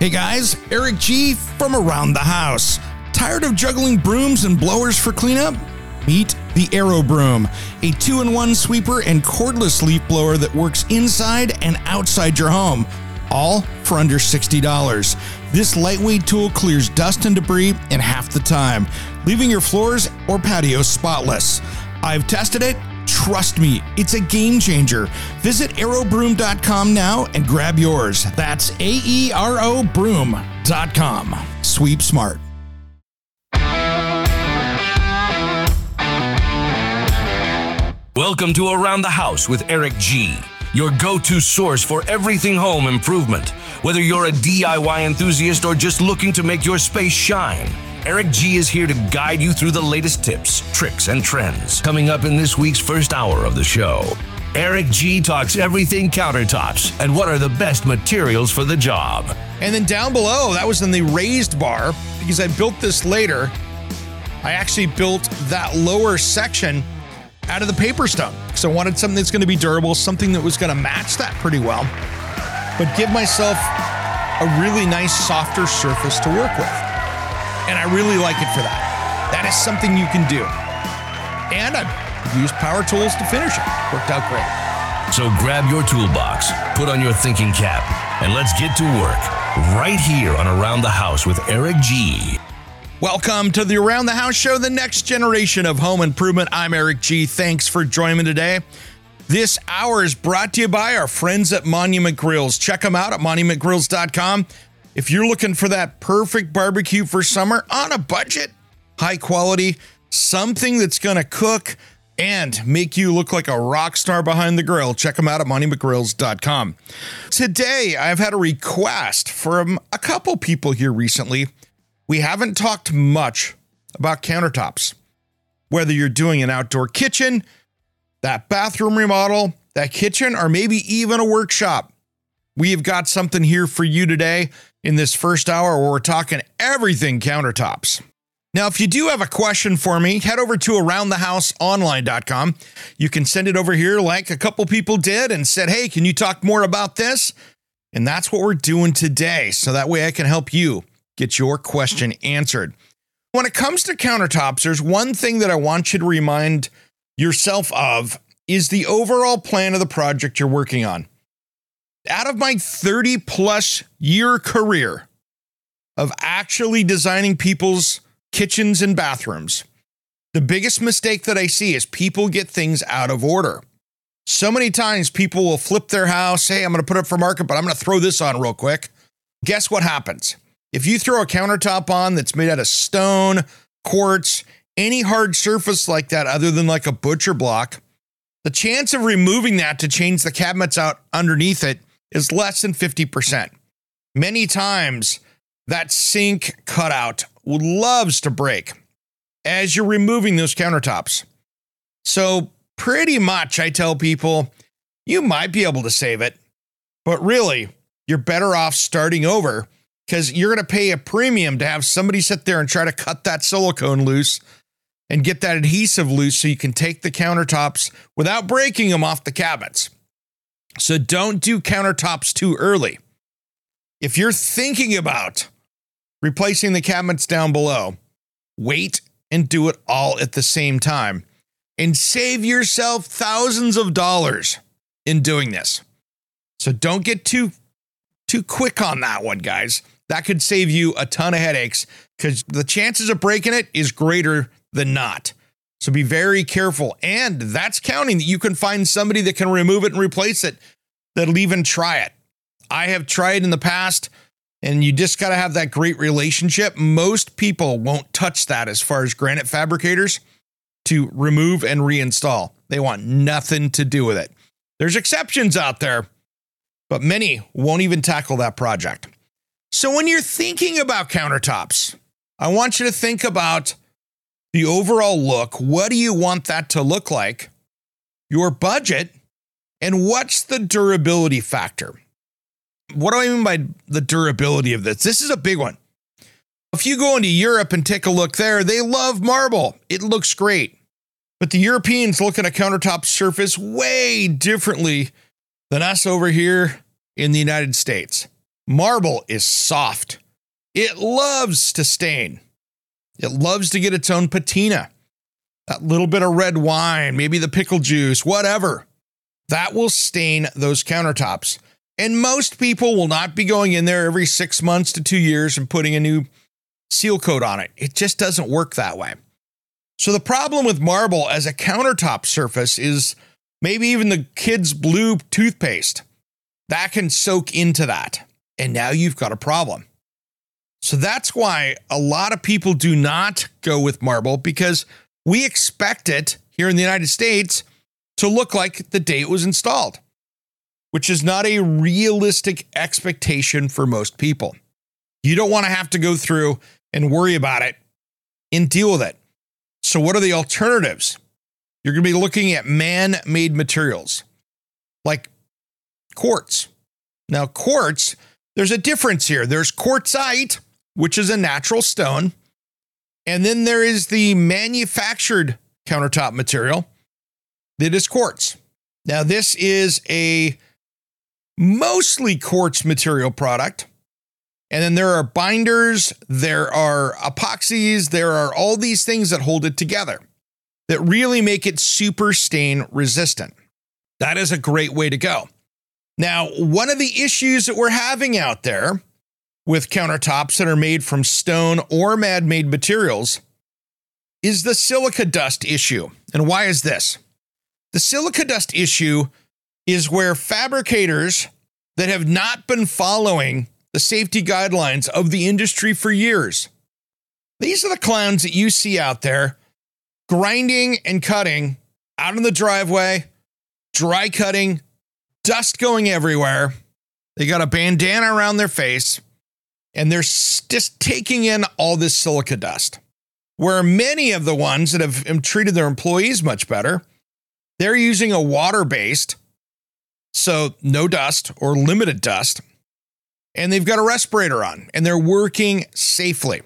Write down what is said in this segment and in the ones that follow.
Hey guys, Eric G from Around the House. Tired of juggling brooms and blowers for cleanup? Meet the Aero Broom, a 2-in-1 sweeper and cordless leaf blower that works inside and outside your home, all for under $60. This lightweight tool clears dust and debris in half the time, leaving your floors or patios spotless. I've tested it. Trust me, it's a game changer. Visit aerobroom.com now and grab yours. That's aerobroom.com. Sweep smart. Welcome to Around the House with Eric G, your go-to source for everything home improvement. Whether you're a DIY enthusiast or just looking to make your space shine, Eric G is here to guide you through the latest tips, tricks, and trends. Coming up in this week's first hour of the show, Eric G talks everything countertops and what are the best materials for the job. And then down below, that was in the raised bar, because I built this later. I actually built that lower section out of the paper stone, because I wanted something that's going to be durable, something that was going to match that pretty well, but give myself a really nice, softer surface to work with. And I really like it for that. That is something you can do. And I used power tools to finish it. Worked out great. So grab your toolbox, put on your thinking cap, and let's get to work right here on Around the House with Eric G. Welcome to the Around the House show, the next generation of home improvement. I'm Eric G. Thanks for joining me today. This hour is brought to you by our friends at Monument Grills. Check them out at monumentgrills.com. If you're looking for that perfect barbecue for summer on a budget, high quality, something that's going to cook and make you look like a rock star behind the grill, check them out at monumentgrills.com. Today, I've had a request from a couple people here recently. We haven't talked much about countertops, whether you're doing an outdoor kitchen, that bathroom remodel, that kitchen, or maybe even a workshop. We've got something here for you today in this first hour where we're talking everything countertops. Now, if you do have a question for me, head over to aroundthehouseonline.com. You can send it over here like a couple people did and said, hey, can you talk more about this? And that's what we're doing today. So that way I can help you get your question answered. When it comes to countertops, there's one thing that I want you to remind yourself of is the overall plan of the project you're working on. Out of my 30 plus year career of actually designing people's kitchens and bathrooms, the biggest mistake that I see is people get things out of order. So many times people will flip their house, hey, I'm going to put it for market, but I'm going to throw this on real quick. Guess what happens? If you throw a countertop on that's made out of stone, quartz, any hard surface like that other than like a butcher block, the chance of removing that to change the cabinets out underneath it is less than 50%. Many times that sink cutout loves to break as you're removing those countertops. So pretty much I tell people you might be able to save it, but really you're better off starting over because you're going to pay a premium to have somebody sit there and try to cut that silicone loose and get that adhesive loose so you can take the countertops without breaking them off the cabinets. So don't do countertops too early. If you're thinking about replacing the cabinets down below, wait and do it all at the same time and save yourself thousands of dollars in doing this. So don't get too quick on that one, guys. That could save you a ton of headaches because the chances of breaking it is greater than not. So be very careful. And that's counting that you can find somebody that can remove it and replace it that'll even try it. I have tried in the past, and you just got to have that great relationship. Most people won't touch that as far as granite fabricators to remove and reinstall. They want nothing to do with it. There's exceptions out there, but many won't even tackle that project. So when you're thinking about countertops, I want you to think about the overall look. What do you want that to look like? Your budget, and what's the durability factor? What do I mean by the durability of this? This is a big one. If you go into Europe and take a look there, they love marble. It looks great. But the Europeans look at a countertop surface way differently than us over here in the United States. Marble is soft. It loves to stain. It loves to get its own patina. That little bit of red wine, maybe the pickle juice, whatever. That will stain those countertops. And most people will not be going in there every 6 months to 2 years and putting a new seal coat on it. It just doesn't work that way. So the problem with marble as a countertop surface is maybe even the kids' blue toothpaste. That can soak into that. And now you've got a problem. So that's why a lot of people do not go with marble, because we expect it here in the United States to look like the day it was installed, which is not a realistic expectation for most people. You don't want to have to go through and worry about it and deal with it. So what are the alternatives? You're going to be looking at man-made materials like quartz. Now, quartz, there's a difference here. There's quartzite, which is a natural stone. And then there is the manufactured countertop material that is quartz. Now, this is a mostly quartz material product. And then there are binders, there are epoxies, there are all these things that hold it together that really make it super stain resistant. That is a great way to go. Now, one of the issues that we're having out there with countertops that are made from stone or man-made materials is the silica dust issue. And why is this? The silica dust issue is where fabricators that have not been following the safety guidelines of the industry for years. These are the clowns that you see out there grinding and cutting out in the driveway, dry cutting, dust going everywhere. They got a bandana around their face, and they're just taking in all this silica dust. Where many of the ones that have treated their employees much better, they're using a water-based, so no dust or limited dust, and they've got a respirator on, and they're working safely.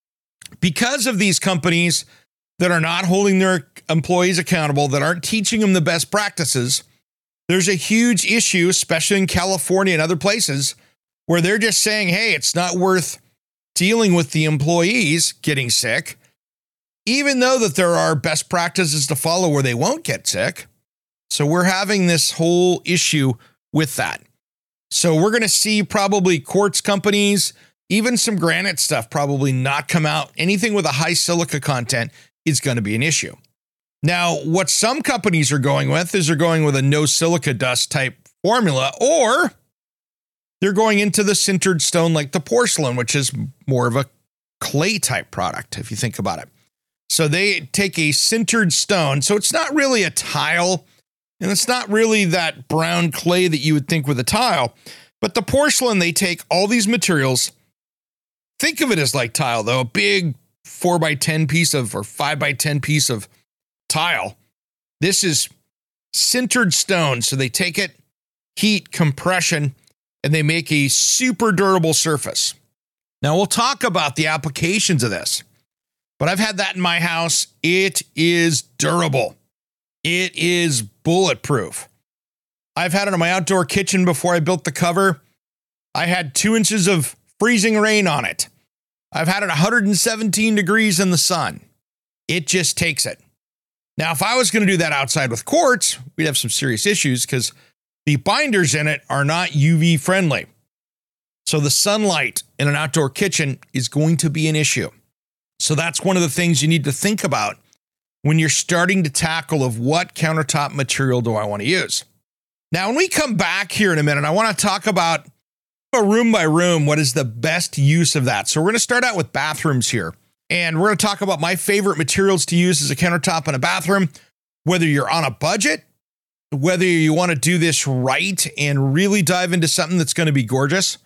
Because of these companies that are not holding their employees accountable, that aren't teaching them the best practices, there's a huge issue, especially in California and other places, where they're just saying, hey, it's not worth dealing with the employees getting sick, even though that there are best practices to follow where they won't get sick. So we're having this whole issue with that. So we're going to see probably quartz companies, even some granite stuff, probably not come out. Anything with a high silica content is going to be an issue. Now, what some companies are going with is they're going with a no silica dust type formula, or they're going into the sintered stone like the porcelain, which is more of a clay type product, if you think about it. So they take a sintered stone. So it's not really a tile, and it's not really that brown clay that you would think with a tile. But the porcelain, they take all these materials. Think of it as like tile, though, a big 4x10 piece of, or 5x10 piece of tile. This is sintered stone. So they take it, heat, compression, and they make a super durable surface. Now we'll talk about the applications of this, but I've had that in my house. It is durable. It is bulletproof. I've had it in my outdoor kitchen before I built the cover. I had 2 inches of freezing rain on it. I've had it 117 degrees in the sun. It just takes it. Now, if I was going to do that outside with quartz, we'd have some serious issues because the binders in it are not UV friendly. So the sunlight in an outdoor kitchen is going to be an issue. So that's one of the things you need to think about when you're starting to tackle of what countertop material do I want to use. Now, when we come back here in a minute, I want to talk about a room by room, what is the best use of that. So we're going to start out with bathrooms here. And we're going to talk about my favorite materials to use as a countertop in a bathroom, whether you're on a budget, whether you want to do this right and really dive into something that's going to be gorgeous.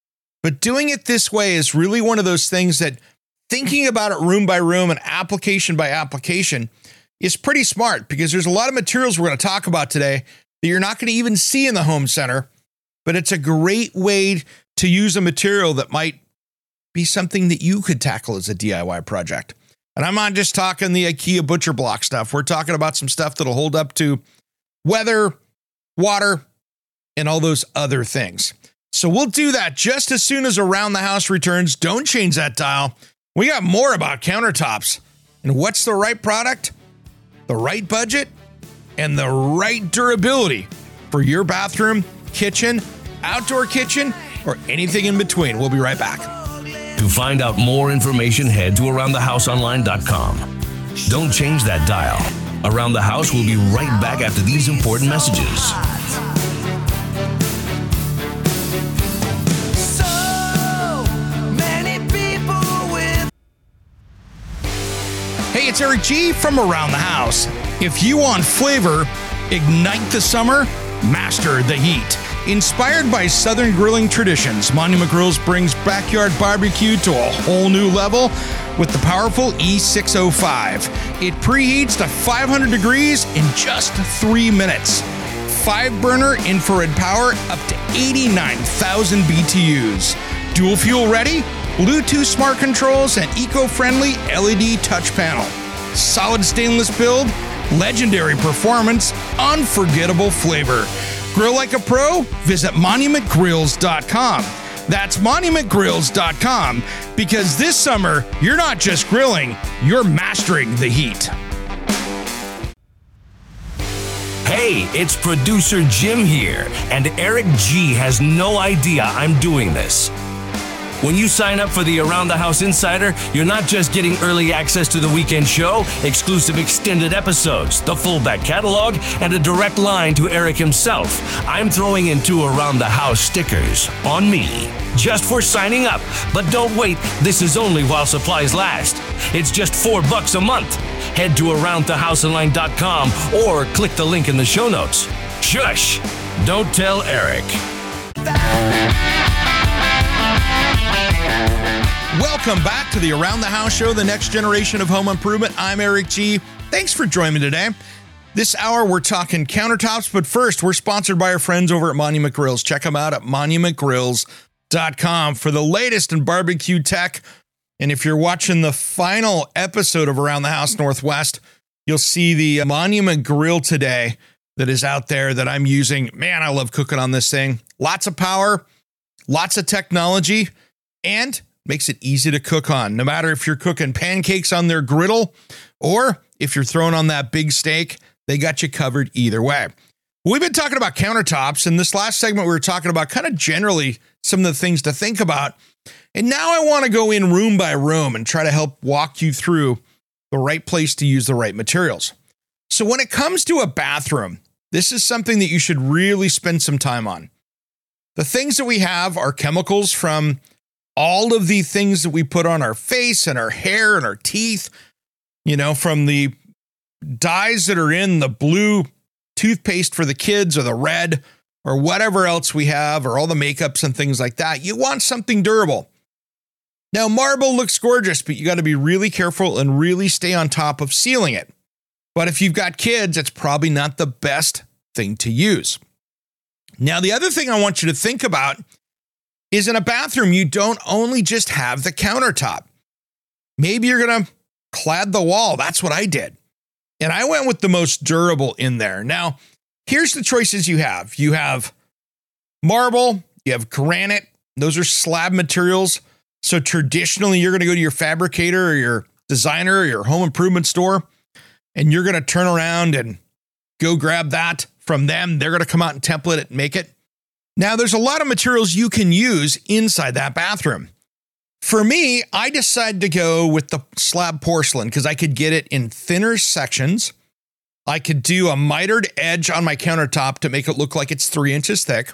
But doing it this way is really one of those things that thinking about it room by room and application by application is pretty smart, because there's a lot of materials we're going to talk about today that you're not going to even see in the home center, but it's a great way to use a material that might be something that you could tackle as a DIY project. And I'm not just talking the IKEA butcher block stuff. We're talking about some stuff that'll hold up to weather, water, and all those other things. So we'll do that just as soon as Around the House returns. Don't change that dial. We got more about countertops. And what's the right product, the right budget, and the right durability for your bathroom, kitchen, outdoor kitchen, or anything in between. We'll be right back. To find out more information, head to AroundTheHouseOnline.com. Don't change that dial. Around the House will be right back after these important messages. Hey, it's Eric G from Around the House. If you want flavor, ignite the summer, master the heat. Inspired by Southern grilling traditions, Monument Grills brings backyard barbecue to a whole new level with the powerful E605. It preheats to 500 degrees in just 3 minutes. 5-burner infrared power up to 89,000 BTUs. Dual fuel ready, Bluetooth smart controls, and eco-friendly LED touch panel. Solid stainless build, legendary performance, unforgettable flavor. Grill like a pro? Visit monumentgrills.com. That's monumentgrills.com, because this summer, you're not just grilling, you're mastering the heat. Hey, it's producer Jim here, and Eric G has no idea I'm doing this. When you sign up for the Around the House Insider, you're not just getting early access to the weekend show, exclusive extended episodes, the full back catalog, and a direct line to Eric himself. I'm throwing in 2 Around the House stickers on me, just for signing up. But don't wait, this is only while supplies last. It's just $4 a month. Head to AroundTheHouseOnline.com or click the link in the show notes. Shush! Don't tell Eric. Welcome back to the Around the House show, the next generation of home improvement. I'm Eric G. Thanks for joining me today. This hour, we're talking countertops, but first, we're sponsored by our friends over at Monument Grills. Check them out at monumentgrills.com for the latest in barbecue tech. And if you're watching the final episode of Around the House Northwest, you'll see the Monument Grill today that is out there that I'm using. Man, I love cooking on this thing. Lots of power, lots of technology, and makes it easy to cook on. No matter if you're cooking pancakes on their griddle or if you're throwing on that big steak, they got you covered either way. We've been talking about countertops. In this last segment, we were talking about kind of generally some of the things to think about. And now I want to go in room by room and try to help walk you through the right place to use the right materials. So when it comes to a bathroom, this is something that you should really spend some time on. The things that we have are chemicals from all of the things that we put on our face and our hair and our teeth, you know, from the dyes that are in the blue toothpaste for the kids or the red or whatever else we have, or all the makeups and things like that. You want something durable. Now, marble looks gorgeous, but you got to be really careful and really stay on top of sealing it. But if you've got kids, it's probably not the best thing to use. Now, the other thing I want you to think about is in a bathroom, you don't only just have the countertop. Maybe you're going to clad the wall. That's what I did. And I went with the most durable in there. Now, here's the choices you have. You have marble, you have granite. Those are slab materials. So traditionally, you're going to go to your fabricator or your designer or your home improvement store, and you're going to turn around and go grab that from them. They're going to come out and template it and make it. Now, there's a lot of materials you can use inside that bathroom. For me, I decided to go with the slab porcelain because I could get it in thinner sections. I could do a mitered edge on my countertop to make it look like it's 3 inches thick.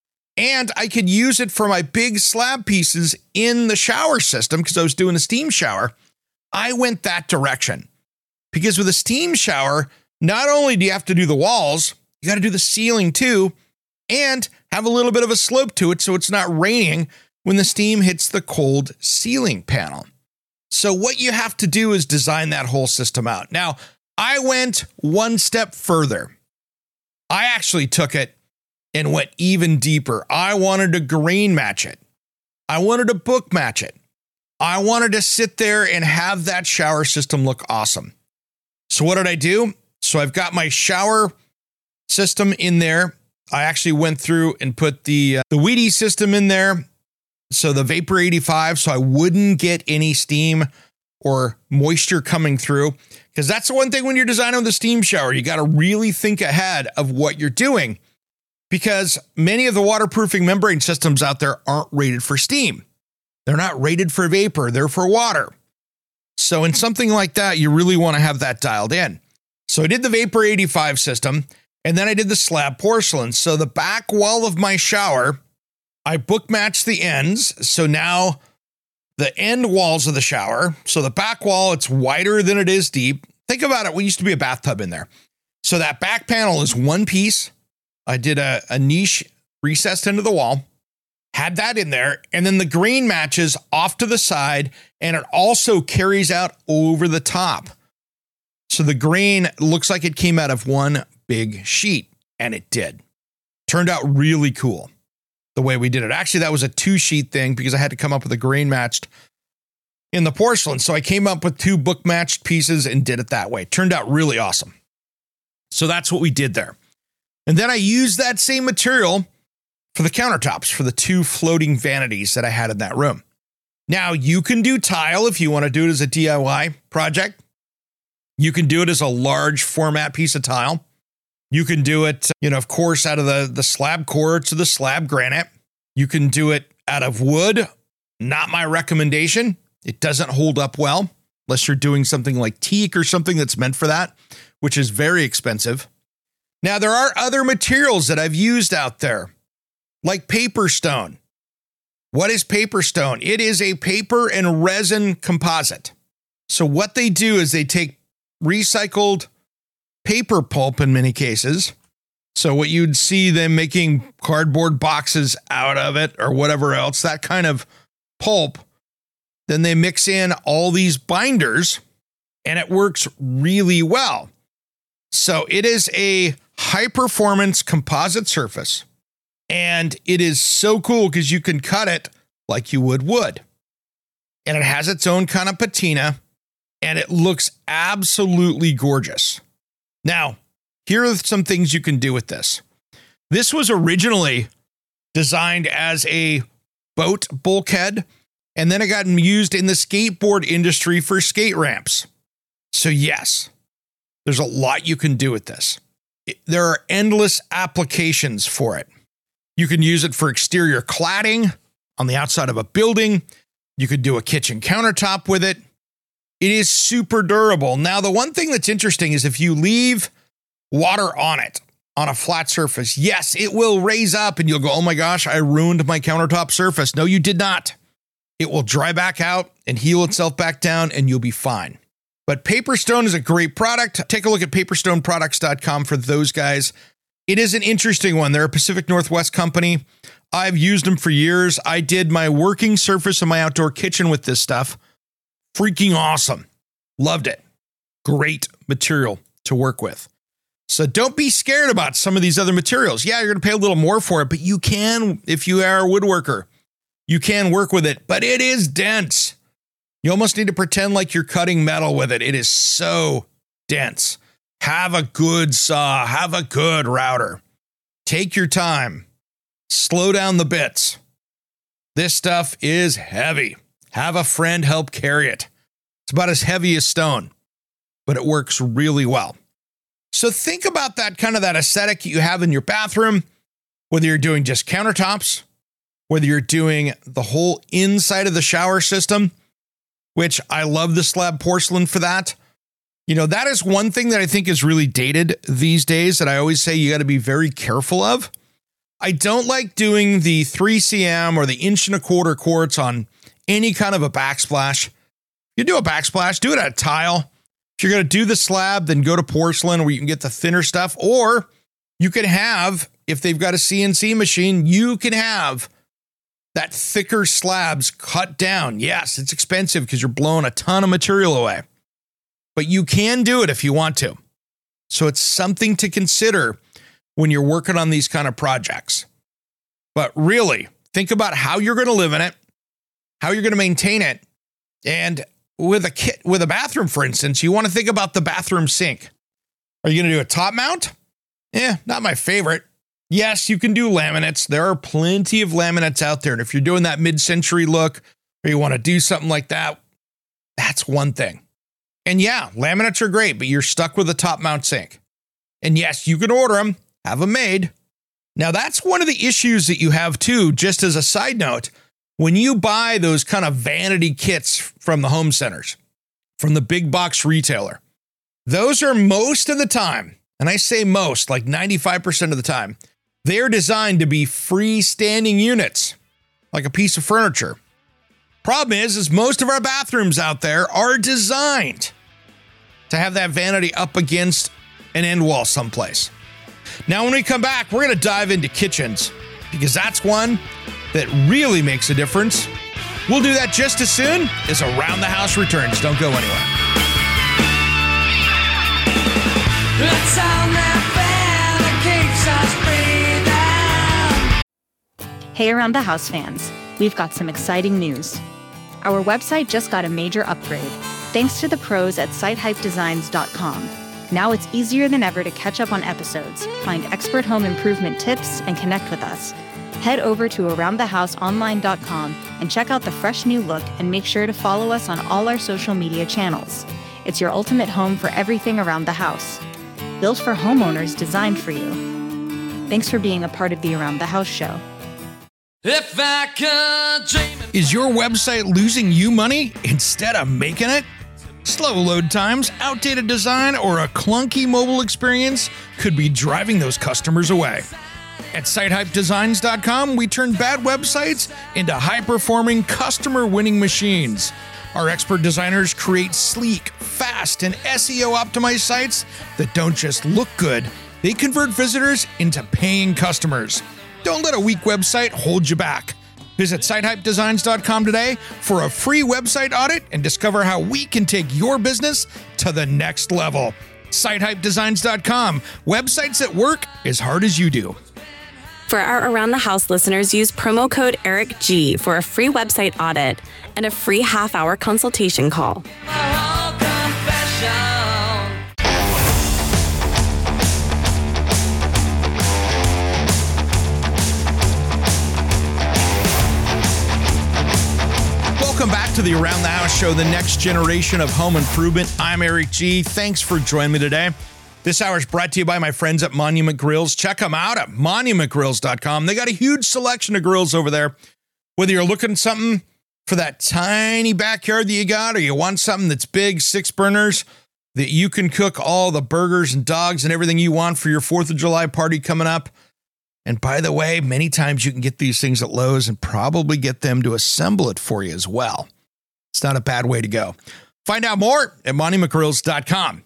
And I could use it for my big slab pieces in the shower system because I was doing a steam shower. I went that direction because with a steam shower, not only do you have to do the walls, you got to do the ceiling too, and have a little bit of a slope to it so it's not raining when the steam hits the cold ceiling panel. So what you have to do is design that whole system out. Now, I went one step further. I actually took it and went even deeper. I wanted to grain match it. I wanted to book match it. I wanted to sit there and have that shower system look awesome. So what did I do? So I've got my shower system in there. I actually went through and put the Wheaties system in there. So the Vapor 85, so I wouldn't get any steam or moisture coming through. Because that's the one thing when you're designing the steam shower, you got to really think ahead of what you're doing. Because many of the waterproofing membrane systems out there aren't rated for steam. They're not rated for vapor, they're for water. So in something like that, you really want to have that dialed in. So I did the Vapor 85 system, and then I did the slab porcelain. So the back wall of my shower, I book matched the ends. So now the end walls of the shower, so the back wall, it's wider than it is deep. Think about it, we used to be a bathtub in there. So that back panel is one piece. I did a niche recessed into the wall, had that in there, and then the green matches off to the side, and it also carries out over the top. So the green looks like it came out of one big sheet, and it did. Turned out really cool the way we did it. Actually, that was a 2-sheet thing because I had to come up with a grain matched in the porcelain. So I came up with 2 book matched pieces and did it that way. Turned out really awesome. So that's what we did there. And then I used that same material for the countertops for the 2 floating vanities that I had in that room. Now you can do tile if you want to do it as a DIY project. You can do it as a large format piece of tile. You can do it, of course, out of the slab quartz or the slab granite. You can do it out of wood. Not my recommendation. It doesn't hold up well unless you're doing something like teak or something that's meant for that, which is very expensive. Now, there are other materials that I've used out there, like paper stone. What is paper stone? It is a paper and resin composite. So what they do is they take recycled paper pulp in many cases. So what you'd see them making cardboard boxes out of it or whatever else, that kind of pulp. Then they mix in all these binders and it works really well. So it is a high performance composite surface. And it is so cool because you can cut it like you would wood. And it has its own kind of patina and it looks absolutely gorgeous. Now, here are some things you can do with this. This was originally designed as a boat bulkhead, and then it got used in the skateboard industry for skate ramps. So yes, there's a lot you can do with this. There are endless applications for it. You can use it for exterior cladding on the outside of a building. You could do a kitchen countertop with it. It is super durable. Now, the one thing that's interesting is if you leave water on it, on a flat surface, yes, it will raise up and you'll go, oh my gosh, I ruined my countertop surface. No, you did not. It will dry back out and heal itself back down and you'll be fine. But Paperstone is a great product. Take a look at paperstoneproducts.com for those guys. It is an interesting one. They're a Pacific Northwest company. I've used them for years. I did my working surface in my outdoor kitchen with this stuff. Freaking awesome. Loved it. Great material to work with. So don't be scared about some of these other materials. Yeah, you're going to pay a little more for it, but you can, if you are a woodworker, you can work with it, but it is dense. You almost need to pretend like you're cutting metal with it. It is so dense. Have a good saw, have a good router. Take your time. Slow down the bits. This stuff is heavy. Have a friend help carry it. It's about as heavy as stone, but it works really well. So think about that kind of that aesthetic you have in your bathroom, whether you're doing just countertops, whether you're doing the whole inside of the shower system, which I love the slab porcelain for that. That is one thing that I think is really dated these days that I always say you got to be very careful of. I don't like doing the 3cm or the 1.25" quartz on any kind of a backsplash. You do a backsplash, do it at a tile. If you're going to do the slab, then go to porcelain where you can get the thinner stuff, or you can have, if they've got a CNC machine, you can have that thicker slabs cut down. Yes, it's expensive because you're blowing a ton of material away, but you can do it if you want to. So it's something to consider when you're working on these kind of projects. But really, think about how you're going to live in it, how you're going to maintain it. And with a bathroom, for instance, you want to think about the bathroom sink. Are you going to do a top mount? Not my favorite. Yes, you can do laminates. There are plenty of laminates out there. And if you're doing that mid-century look or you want to do something like that, that's one thing. And yeah, laminates are great, but you're stuck with a top mount sink. And yes, you can order them, have them made. Now, that's one of the issues that you have too, just as a side note, when you buy those kind of vanity kits from the home centers, from the big box retailer, those are most of the time, and I say most, like 95% of the time, they're designed to be freestanding units, like a piece of furniture. Problem is most of our bathrooms out there are designed to have that vanity up against an end wall someplace. Now, when we come back, we're going to dive into kitchens because that's one that really makes a difference. We'll do that just as soon as Around the House returns. Don't go anywhere. Let's sound that keeps us breathing. Hey, Around the House fans, we've got some exciting news. Our website just got a major upgrade, thanks to the pros at sitehypedesigns.com. Now it's easier than ever to catch up on episodes, find expert home improvement tips, and connect with us. Head over to aroundthehouseonline.com and check out the fresh new look and make sure to follow us on all our social media channels. It's your ultimate home for everything around the house. Built for homeowners, designed for you. Thanks for being a part of the Around the House show. If I could dream it. Is your website losing you money instead of making it? Slow load times, outdated design, or a clunky mobile experience could be driving those customers away. At sitehypedesigns.com, we turn bad websites into high-performing, customer-winning machines. Our expert designers create sleek, fast, and SEO-optimized sites that don't just look good, they convert visitors into paying customers. Don't let a weak website hold you back. Visit sitehypedesigns.com today for a free website audit and discover how we can take your business to the next level. Sitehypedesigns.com, websites that work as hard as you do. For our Around the House listeners, use promo code ERICG for a free website audit and a free half-hour consultation call. My whole confession. Welcome back to the Around the House show, the next generation of home improvement. I'm Eric G. Thanks for joining me today. This hour is brought to you by my friends at Monument Grills. Check them out at monumentgrills.com. They got a huge selection of grills over there. Whether you're looking at something for that tiny backyard that you got, or you want something that's big, 6 burners, that you can cook all the burgers and dogs and everything you want for your 4th of July party coming up. And by the way, many times you can get these things at Lowe's and probably get them to assemble it for you as well. It's not a bad way to go. Find out more at monumentgrills.com.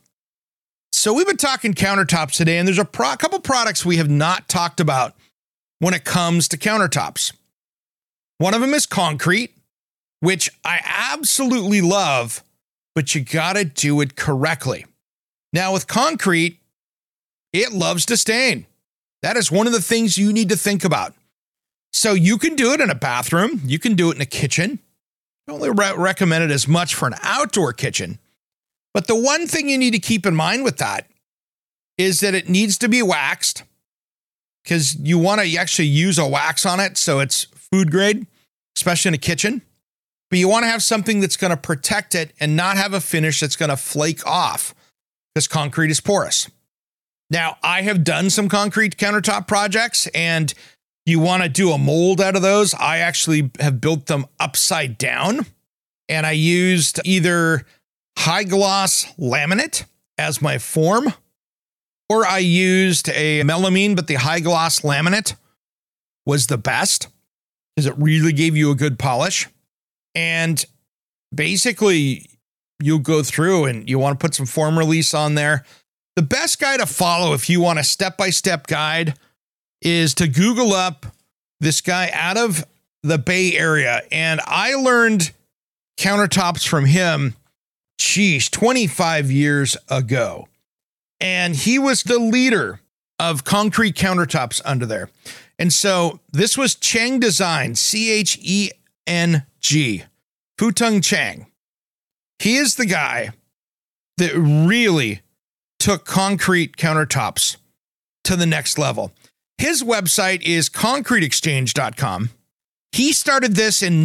So we've been talking countertops today, and there's a couple products we have not talked about when it comes to countertops. One of them is concrete, which I absolutely love, but you got to do it correctly. Now with concrete, it loves to stain. That is one of the things you need to think about. So you can do it in a bathroom. You can do it in a kitchen. I only recommend it as much for an outdoor kitchen. But the one thing you need to keep in mind with that is that it needs to be waxed, because you want to actually use a wax on it so it's food grade, especially in a kitchen. But you want to have something that's going to protect it and not have a finish that's going to flake off, because concrete is porous. Now, I have done some concrete countertop projects, and you want to do a mold out of those. I actually have built them upside down, and I used either high gloss laminate as my form, or I used a melamine, but the high gloss laminate was the best because it really gave you a good polish. And basically you'll go through and you want to put some form release on there. The best guide to follow if you want a step-by-step guide is to Google up this guy out of the Bay Area. And I learned countertops from him 25 years ago. And he was the leader of concrete countertops under there. And so this was Cheng Design, Cheng, Futung Cheng. He is the guy that really took concrete countertops to the next level. His website is concreteexchange.com. He started this in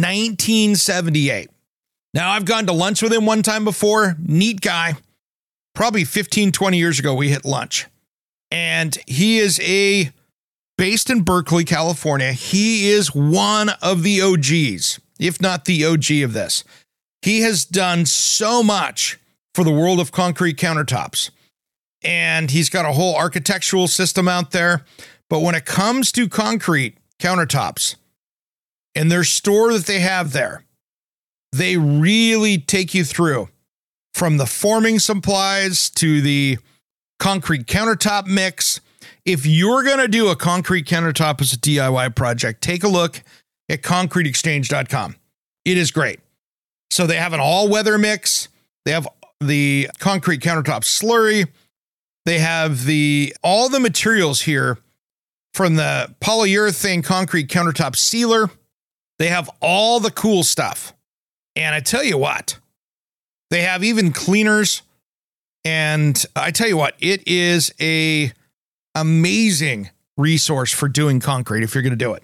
1978. Now, I've gone to lunch with him one time before. Neat guy. Probably 15, 20 years ago, we hit lunch. And he is based in Berkeley, California. He is one of the OGs, if not the OG of this. He has done so much for the world of concrete countertops. And he's got a whole architectural system out there. But when it comes to concrete countertops and their store that they have there, they really take you through from the forming supplies to the concrete countertop mix. If you're going to do a concrete countertop as a DIY project, take a look at concreteexchange.com. It is great. So they have an all-weather mix. They have the concrete countertop slurry. They have all the materials here from the polyurethane concrete countertop sealer. They have all the cool stuff. And I tell you what, they have even cleaners. And I tell you what, it is a amazing resource for doing concrete if you're going to do it.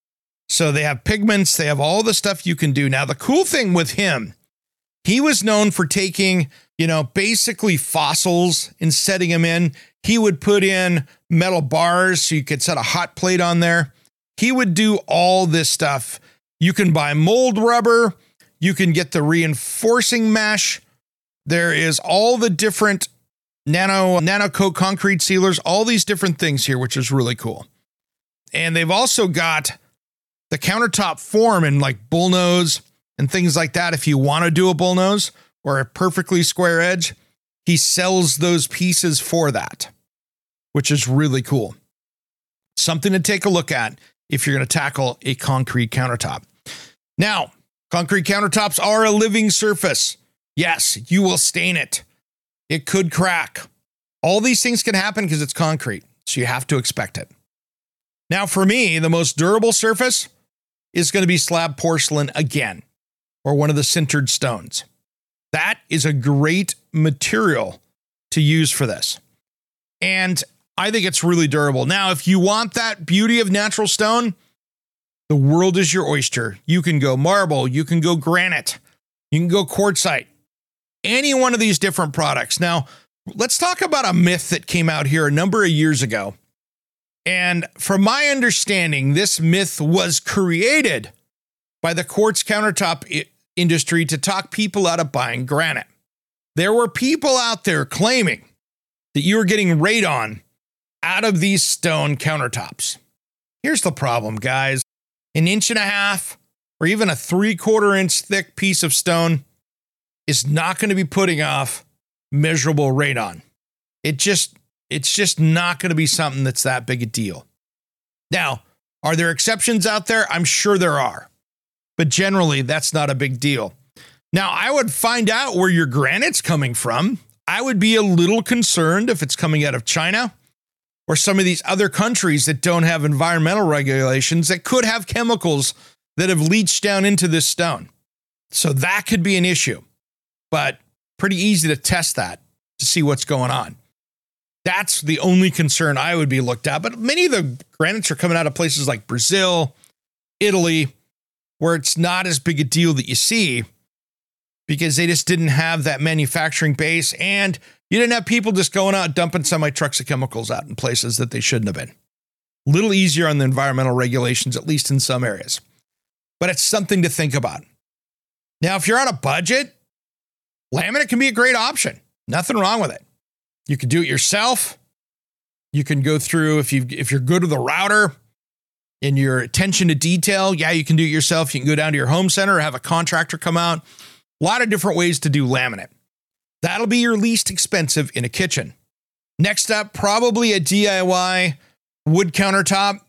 So they have pigments. They have all the stuff you can do. Now, the cool thing with him, he was known for taking, basically fossils and setting them in. He would put in metal bars so you could set a hot plate on there. He would do all this stuff. You can buy mold rubber. You can get the reinforcing mesh. There is all the different nano-coat concrete sealers, all these different things here, which is really cool. And they've also got the countertop form in like bullnose and things like that. If you want to do a bullnose or a perfectly square edge, he sells those pieces for that, which is really cool. Something to take a look at if you're going to tackle a concrete countertop. Now, concrete countertops are a living surface. Yes, you will stain it. It could crack. All these things can happen because it's concrete, so you have to expect it. Now, for me, the most durable surface is going to be slab porcelain again, or one of the sintered stones. That is a great material to use for this. And I think it's really durable. Now, if you want that beauty of natural stone, the world is your oyster. You can go marble, you can go granite, you can go quartzite, any one of these different products. Now, let's talk about a myth that came out here a number of years ago. And from my understanding, this myth was created by the quartz countertop industry to talk people out of buying granite. There were people out there claiming that you were getting radon out of these stone countertops. Here's the problem, guys. 1.5 inches or even a 3/4 inch thick piece of stone is not going to be putting off measurable radon. It's just not going to be something that's that big a deal. Now, are there exceptions out there? I'm sure there are, but generally that's not a big deal. Now, I would find out where your granite's coming from. I would be a little concerned if it's coming out of China or some of these other countries that don't have environmental regulations that could have chemicals that have leached down into this stone. So that could be an issue, but pretty easy to test that to see what's going on. That's the only concern I would be looked at. But many of the granites are coming out of places like Brazil, Italy, where it's not as big a deal that you see because they just didn't have that manufacturing base. And you didn't have people just going out dumping semi-trucks of chemicals out in places that they shouldn't have been. A little easier on the environmental regulations, at least in some areas. But it's something to think about. Now, if you're on a budget, laminate can be a great option. Nothing wrong with it. You can do it yourself. You can go through, if you're good with a router and your attention to detail, yeah, you can do it yourself. You can go down to your home center or have a contractor come out. A lot of different ways to do laminate. That'll be your least expensive in a kitchen. Next up, probably a DIY wood countertop,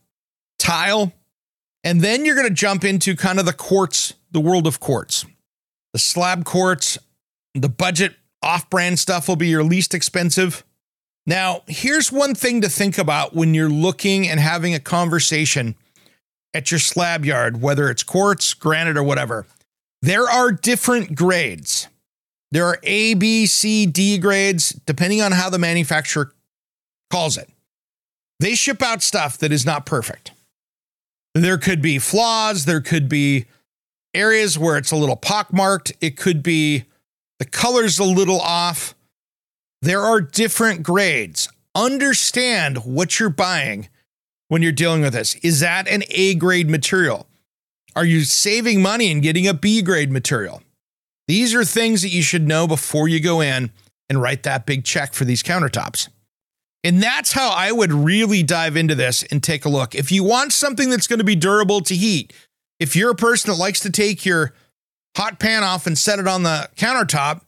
tile, and then you're going to jump into kind of the quartz, the world of quartz. The slab quartz, the budget off-brand stuff will be your least expensive. Now, here's one thing to think about when you're looking and having a conversation at your slab yard, whether it's quartz, granite, or whatever. There are different grades. There are A, B, C, D grades, depending on how the manufacturer calls it. They ship out stuff that is not perfect. There could be flaws. There could be areas where it's a little pockmarked. It could be the color's a little off. There are different grades. Understand what you're buying when you're dealing with this. Is that an A grade material? Are you saving money and getting a B grade material? These are things that you should know before you go in and write that big check for these countertops. And that's how I would really dive into this and take a look. If you want something that's going to be durable to heat, if you're a person that likes to take your hot pan off and set it on the countertop,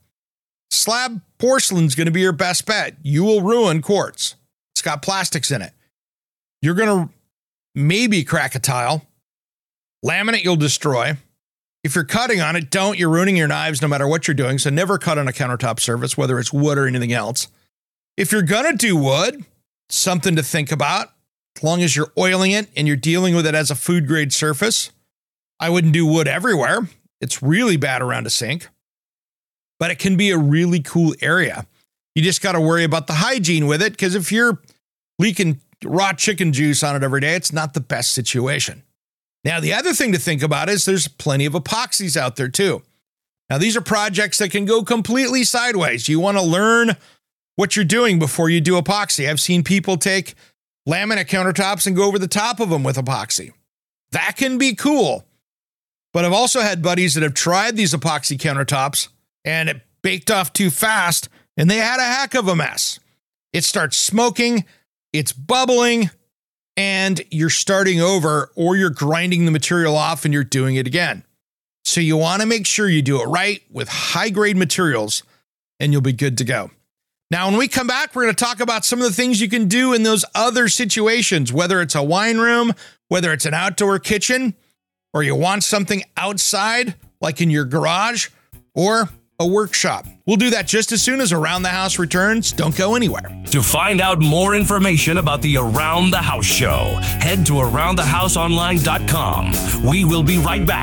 slab porcelain's going to be your best bet. You will ruin quartz. It's got plastics in it. You're going to maybe crack a tile. Laminate you'll destroy. If you're cutting on it, don't. You're ruining your knives no matter what you're doing. So never cut on a countertop surface, whether it's wood or anything else. If you're going to do wood, something to think about. As long as you're oiling it and you're dealing with it as a food grade surface. I wouldn't do wood everywhere. It's really bad around a sink. But it can be a really cool area. You just got to worry about the hygiene with it, because if you're leaking raw chicken juice on it every day, it's not the best situation. Now, the other thing to think about is there's plenty of epoxies out there too. Now, these are projects that can go completely sideways. You want to learn what you're doing before you do epoxy. I've seen people take laminate countertops and go over the top of them with epoxy. That can be cool. But I've also had buddies that have tried these epoxy countertops and it baked off too fast and they had a heck of a mess. It starts smoking, it's bubbling, and you're starting over, or you're grinding the material off and you're doing it again. So you want to make sure you do it right with high-grade materials, and you'll be good to go. Now, when we come back, we're going to talk about some of the things you can do in those other situations, whether it's a wine room, whether it's an outdoor kitchen, or you want something outside, like in your garage, or a workshop. We'll do that just as soon as Around the House returns. Don't go anywhere. To find out more information about the Around the House show, head to AroundTheHouseOnline.com. We will be right back.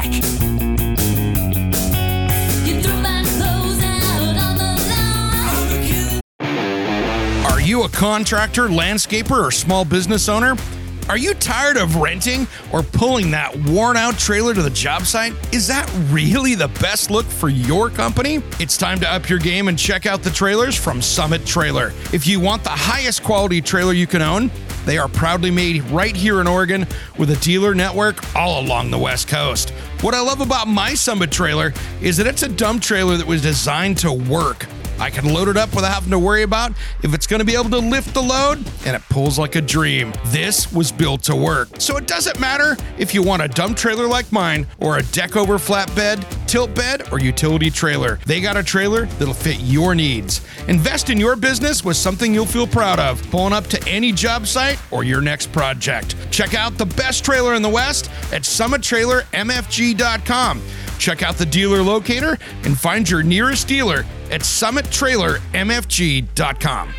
Are you a contractor, landscaper, or small business owner? Are you tired of renting or pulling that worn-out trailer to the job site? Is that really the best look for your company? It's time to up your game and check out the trailers from Summit Trailer. If you want the highest quality trailer you can own, they are proudly made right here in Oregon with a dealer network all along the West Coast. What I love about my Summit trailer is that it's a dump trailer that was designed to work. I can load it up without having to worry about if it's going to be able to lift the load, and it pulls like a dream. This was built to work. So it doesn't matter if you want a dump trailer like mine or a deck over flatbed, tilt bed, or utility trailer. They got a trailer that'll fit your needs. Invest in your business with something you'll feel proud of, pulling up to any job site or your next project. Check out the best trailer in the West at SummitTrailerMFG.com. Check out the dealer locator and find your nearest dealer at SummitTrailerMFG.com.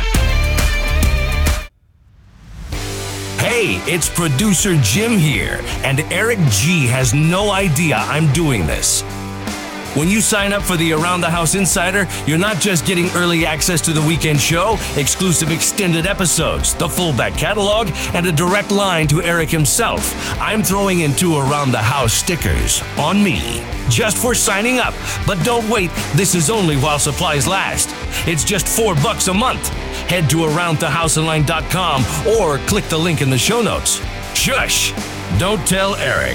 Hey, it's producer Jim here, and Eric G has no idea I'm doing this. When you sign up for the Around the House Insider, you're not just getting early access to the weekend show, exclusive extended episodes, the full back catalog, and a direct line to Eric himself. I'm throwing in 2 Around the House stickers on me, just for signing up. But don't wait, this is only while supplies last. It's just $4 a month. Head to AroundTheHouseOnline.com or click the link in the show notes. Shush! Don't tell Eric.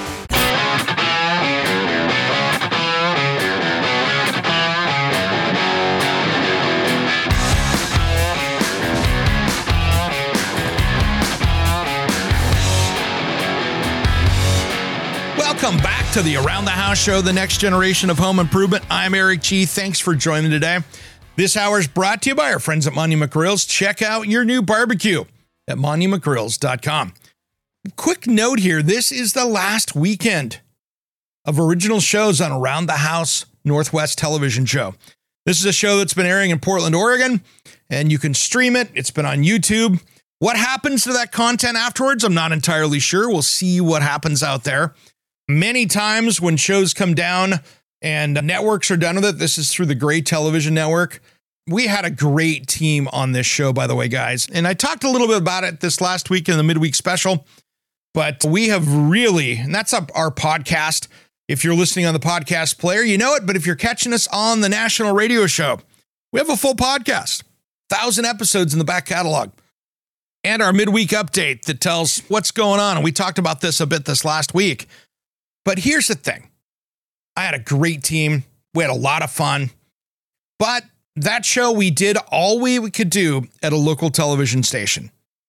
Welcome back to the Around the House show, the next generation of home improvement. I'm Eric G. Thanks for joining today. This hour is brought to you by our friends at Monument Grills. Check out your new barbecue at monumentgrills.com. Quick note here, this is the last weekend of original shows on Around the House Northwest television show. This is a show that's been airing in Portland, Oregon, and you can stream it. It's been on YouTube. What happens to that content afterwards? I'm not entirely sure. We'll see what happens out there. Many times when shows come down and networks are done with it, this is through the Gray Television Network. We had a great team on this show, by the way, guys. And I talked a little bit about it this last week in the midweek special, but we have really, and that's our podcast. If you're listening on the podcast player, you know it. But if you're catching us on the national radio show, we have a full podcast, 1,000 episodes in the back catalog, and our midweek update that tells what's going on. And we talked about this a bit this last week. But here's the thing. I had a great team. We had a lot of fun. But that show, we did all we could do at a local television station.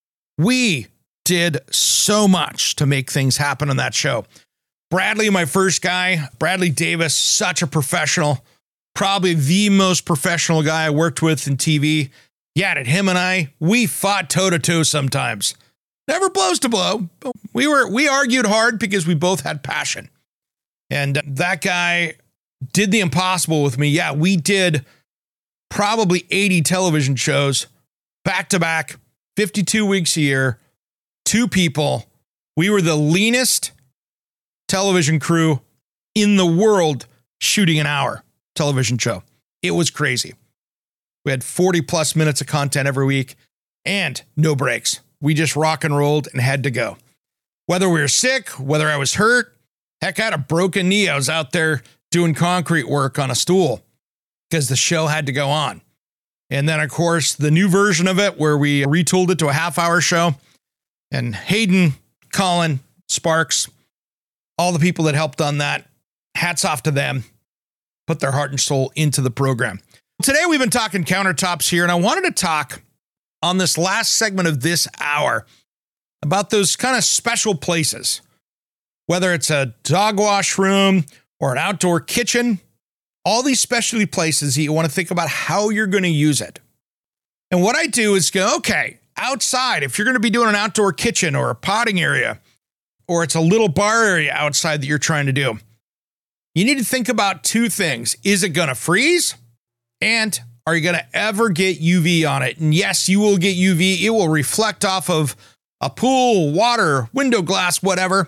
We did so much to make things happen on that show. Bradley, my first guy, Bradley Davis, such a professional, probably the most professional guy I worked with in TV. Yeah, him and I, we fought toe-to-toe sometimes. Never blows to blow, but we argued hard because we both had passion. And that guy did the impossible with me. Yeah, we did probably 80 television shows back to back, 52 weeks a year, 2 people. We were the leanest television crew in the world shooting an hour television show. It was crazy. We had 40 plus minutes of content every week and no breaks. We just rock and rolled and had to go. Whether we were sick, whether I was hurt, heck, I had a broken knee. I was out there doing concrete work on a stool because the show had to go on. And then, of course, the new version of it where we retooled it to a half-hour show. And Hayden, Colin, Sparks, all the people that helped on that, hats off to them, put their heart and soul into the program. Today, we've been talking countertops here, and I wanted to talk on this last segment of this hour about those kind of special places, whether it's a dog wash room or an outdoor kitchen, all these specialty places that you want to think about how you're going to use it. And what I do is go, okay, outside, if you're going to be doing an outdoor kitchen or a potting area, or it's a little bar area outside that you're trying to do, you need to think about 2 things. Is it going to freeze? And are you going to ever get UV on it? And yes, you will get UV. It will reflect off of a pool, water, window glass, whatever.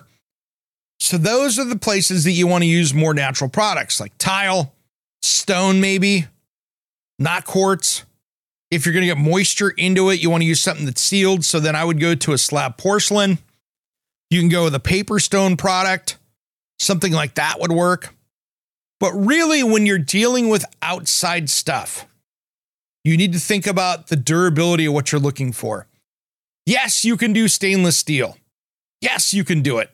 So those are the places that you want to use more natural products like tile, stone maybe, not quartz. If you're going to get moisture into it, you want to use something that's sealed. So then I would go to a slab porcelain. You can go with a paper stone product. Something like that would work. But really, when you're dealing with outside stuff, you need to think about the durability of what you're looking for. Yes, you can do stainless steel. Yes, you can do it.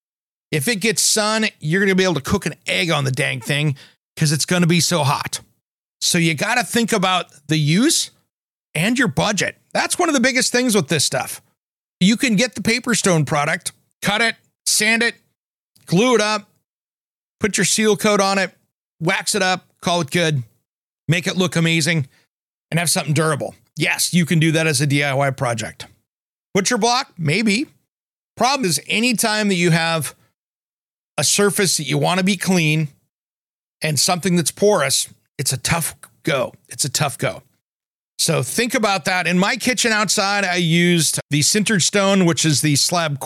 If it gets sun, you're going to be able to cook an egg on the dang thing because it's going to be so hot. So you got to think about the use and your budget. That's one of the biggest things with this stuff. You can get the paper stone product, cut it, sand it, glue it up, put your seal coat on it, wax it up, call it good, make it look amazing, and have something durable. Yes, you can do that as a DIY project. Butcher block? Maybe. Problem is, anytime that you have a surface that you want to be clean and something that's porous, it's a tough go. It's a tough go. So think about that. In my kitchen outside, I used the sintered stone, which is the slab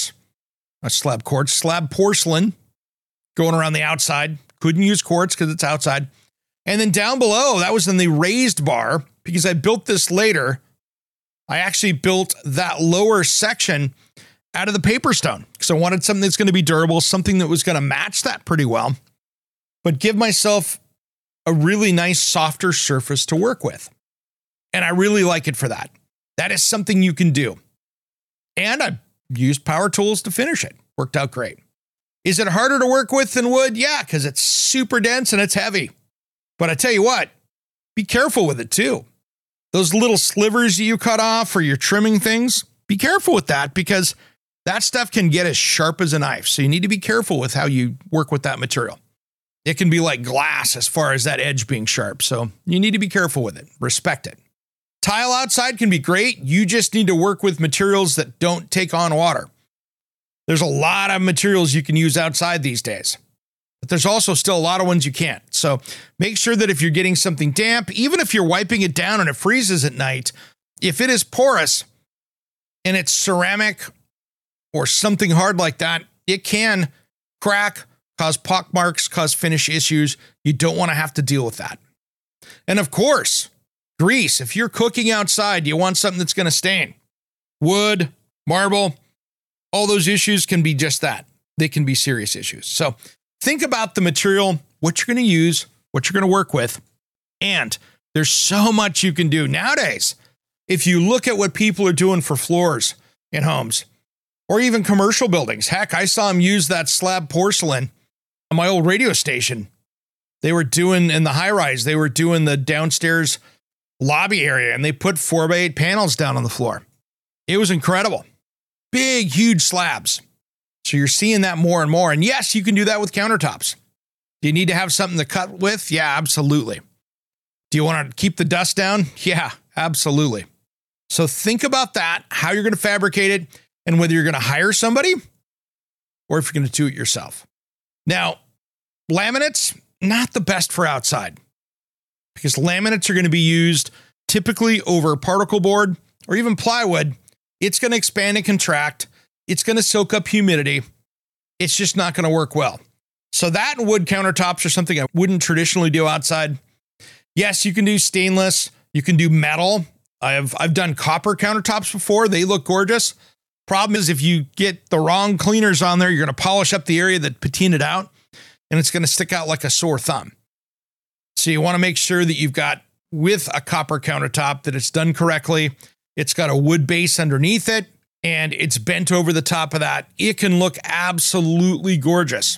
porcelain going around the outside. Couldn't use quartz because it's outside. And then down below, that was in the raised bar because I built this later. I actually built that lower section out of the paper stone because I wanted something that's going to be durable, something that was going to match that pretty well, but give myself a really nice, softer surface to work with. And I really like it for that. That is something you can do. And I used power tools to finish it. Worked out great. Is it harder to work with than wood? Yeah, because it's super dense and it's heavy. But I tell you what, be careful with it too. Those little slivers you cut off or you're trimming things, be careful with that because that stuff can get as sharp as a knife. So you need to be careful with how you work with that material. It can be like glass as far as that edge being sharp. So you need to be careful with it. Respect it. Tile outside can be great. You just need to work with materials that don't take on water. There's a lot of materials you can use outside these days, but there's also still a lot of ones you can't. So make sure that if you're getting something damp, even if you're wiping it down and it freezes at night, if it is porous and it's ceramic or something hard like that, it can crack, cause pock marks, cause finish issues. You don't want to have to deal with that. And of course, Grease. If you're cooking outside, you want something that's going to stain. Wood, marble, all those issues can be just that. They can be serious issues. So think about the material, what you're going to use, what you're going to work with. And there's so much you can do nowadays. If you look at what people are doing for floors in homes or even commercial buildings, heck, I saw them use that slab porcelain on my old radio station. They were doing in the high rise, they were doing the downstairs lobby area, and they put 4x8 panels down on the floor. It was incredible. Big, huge slabs. So you're seeing that more and more. And yes, you can do that with countertops. Do you need to have something to cut with? Yeah, absolutely. Do you want to keep the dust down? Yeah, absolutely. So think about that, how you're going to fabricate it, and whether you're going to hire somebody or if you're going to do it yourself. Now, laminates, not the best for outside because laminates are going to be used typically over particle board or even plywood. It's going to expand and contract. It's going to soak up humidity. It's just not going to work well. So that and wood countertops are something I wouldn't traditionally do outside. Yes, you can do stainless. You can do metal. I've done copper countertops before. They look gorgeous. Problem is if you get the wrong cleaners on there, you're going to polish up the area that patinaed out and it's going to stick out like a sore thumb. So you want to make sure that you've got with a copper countertop that it's done correctly. It's got a wood base underneath it and it's bent over the top of that. It can look absolutely gorgeous,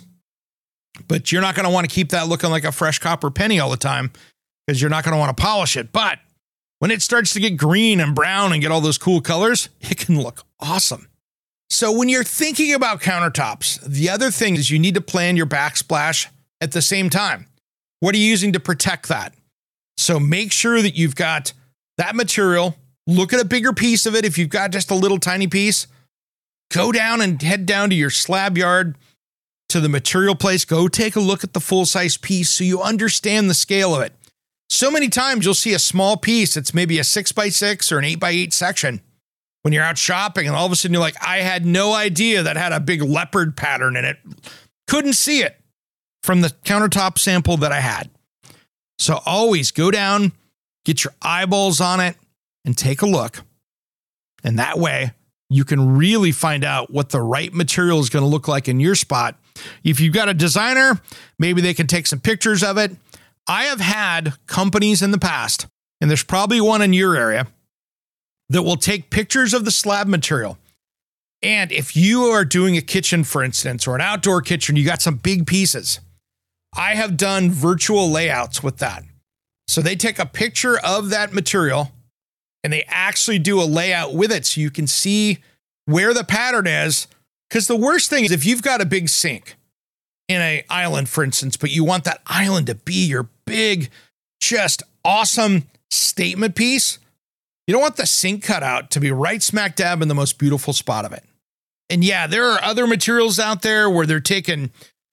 but you're not going to want to keep that looking like a fresh copper penny all the time because you're not going to want to polish it. But when it starts to get green and brown and get all those cool colors, it can look awesome. So when you're thinking about countertops, the other thing is you need to plan your backsplash at the same time. What are you using to protect that? So make sure that you've got that material. Look at a bigger piece of it. If you've got just a little tiny piece, go down and head down to your slab yard, to the material place. Go take a look at the full-size piece so you understand the scale of it. So many times you'll see a small piece that's maybe a 6x6 or an 8x8 section when you're out shopping, and all of a sudden you're like, I had no idea that had a big leopard pattern in it. Couldn't see it from the countertop sample that I had. So always go down, get your eyeballs on it, and take a look. And that way you can really find out what the right material is going to look like in your spot. If you've got a designer, maybe they can take some pictures of it. I have had companies in the past, and there's probably one in your area, that will take pictures of the slab material. And if you are doing a kitchen, for instance, or an outdoor kitchen, you got some big pieces. I have done virtual layouts with that. So they take a picture of that material and they actually do a layout with it so you can see where the pattern is. Because the worst thing is if you've got a big sink in an island, for instance, but you want that island to be your big, just awesome statement piece, you don't want the sink cutout to be right smack dab in the most beautiful spot of it. And yeah, there are other materials out there where they're taking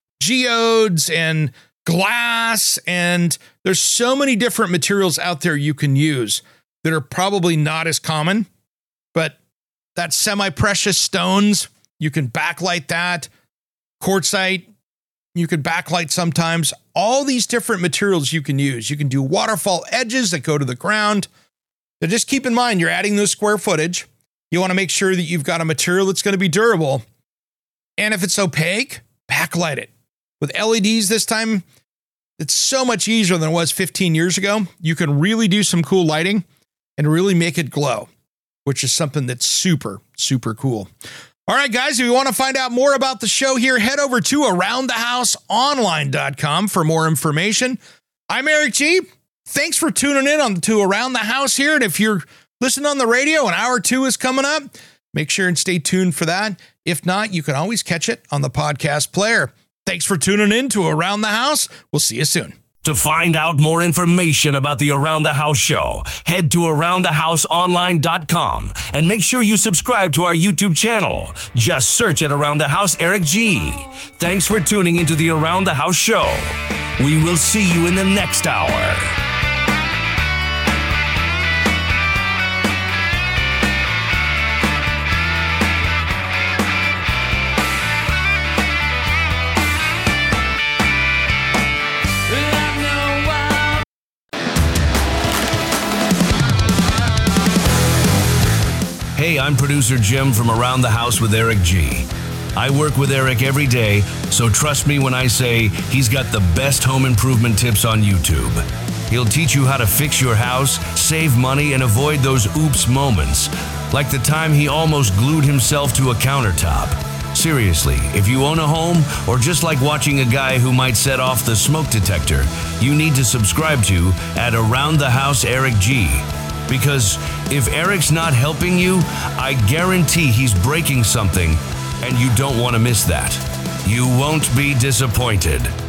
geodes and glass, and there's so many different materials out there you can use that are probably not as common, but that semi-precious stones, you can backlight that. Quartzite, you can backlight sometimes. All these different materials you can use. You can do waterfall edges that go to the ground. So just keep in mind, you're adding those square footage. You want to make sure that you've got a material that's going to be durable. And if it's opaque, backlight it. With LEDs this time, it's so much easier than it was 15 years ago. You can really do some cool lighting and really make it glow, which is something that's super, super cool. All right, guys, if you want to find out more about the show here, head over to AroundTheHouseOnline.com for more information. I'm Eric G. Thanks for tuning in to Around the House here. And if you're listening on the radio and hour 2 is coming up, make sure and stay tuned for that. If not, you can always catch it on the podcast player. Thanks for tuning in to Around the House. We'll see you soon. To find out more information about the Around the House show, head to AroundTheHouseOnline.com and make sure you subscribe to our YouTube channel. Just search at Around the House Eric G. Thanks for tuning into the Around the House show. We will see you in the next hour. Hey, I'm producer Jim from Around the House with Eric G. I work with Eric every day, so trust me when I say he's got the best home improvement tips on YouTube. He'll teach you how to fix your house, save money, and avoid those oops moments, like the time he almost glued himself to a countertop. Seriously, if you own a home, or just like watching a guy who might set off the smoke detector, you need to subscribe to at Around the House Eric G. Because if Eric's not helping you, I guarantee he's breaking something, and you don't want to miss that. You won't be disappointed.